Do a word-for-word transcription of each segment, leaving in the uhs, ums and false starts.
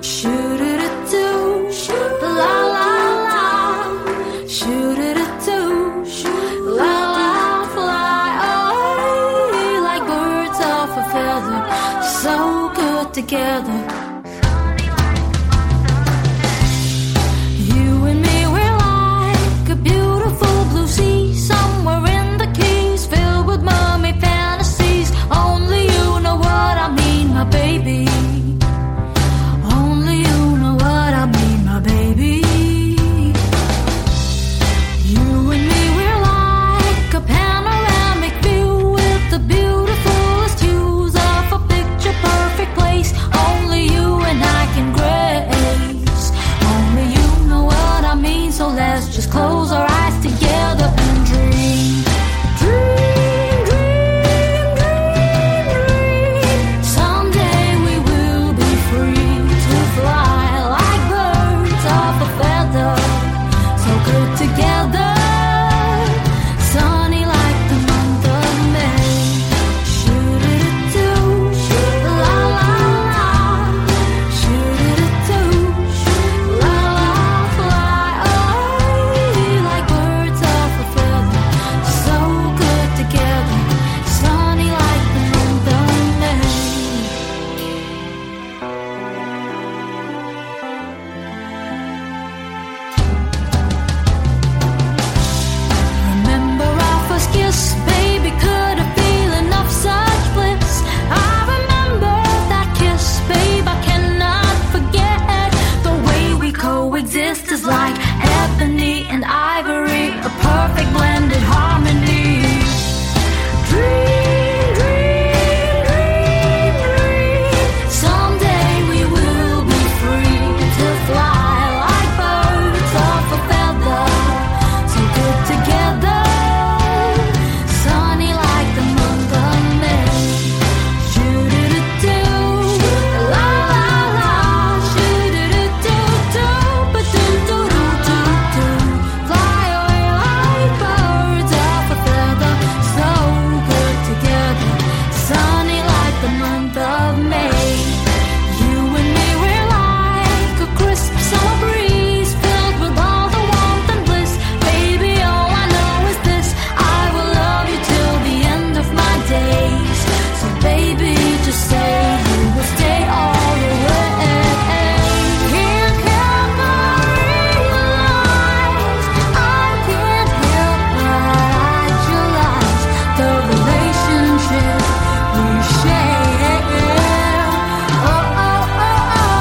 Shoo-doo-doo-doo, la la la. Shoo-doo-doo-doo, la la. Fly away like birds off a feather, so good together. You and me, we're like a beautiful blue sea somewhere in the Keys, filled with mermaid fantasies. Only you know what I mean, my baby. Only you know what I mean, my baby. You and me, we're like a panoramic view with the beautifulest views of a picture perfect place. Only you and I can grace. Only you know what I mean, so let's just close our eyes together and dream. Dream, dream, dream, dream. Someday we will be free to fly like birds off a feather, so good together. Sunny like the month of May. Shoo-doo-doo-doo, la la la. Shoo-doo-doo-doo, la la. Fly away like birds off a feather, so good together. Sunny like the month of May. Remember our first kiss, baby, could I feel enough such bliss? I remember that kiss, babe, I cannot forget. The way we coexist is like ebony and ivory, a perfect blended harmony. Dream, dream, dream, dream. Someday we will be free to fly like birds off a feather, so good together. Sunny like the month of May. Shoo-doo-doo-doo, la la la. Shoo-doo-doo-doo-doo, ba-doo-doo-doo-doo-doo. Fly away like birds off a feather, so good together. Sunny like the month of May. You and me, we're like a crisp summer breeze, filled with all the warmth and bliss. Baby, all I know is this: I will love you till the end of my days. So baby, just say you will stay all the way. Can't help but realize, I can't help but idealize the relationship we share. Oh, oh, oh,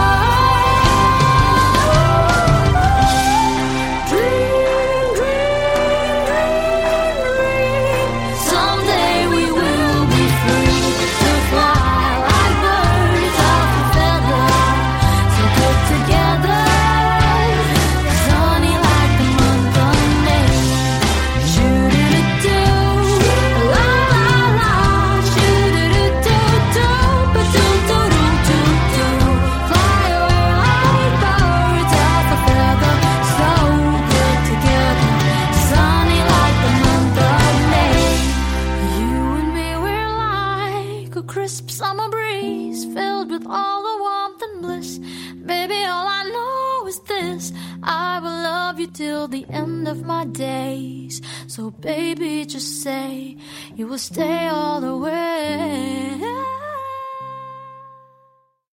oh. Dream, dream, dream, dream. Someday we will be free to fly like birds off a feather, so good together. Sunny like the month of May. Shoo-doo-doo-doo, la la la. Shoo-doo-doo-doo-doo, ba-doo-doo-doo-doo-doo. Fly away like birds off a feather, so good together. Sunny like the month of May. You and me, we're like a crisp summer breeze, filled with all the warmth and bliss. Baby, all I know is this: I will love you till the end of my days. So baby, just say you will stay all the way.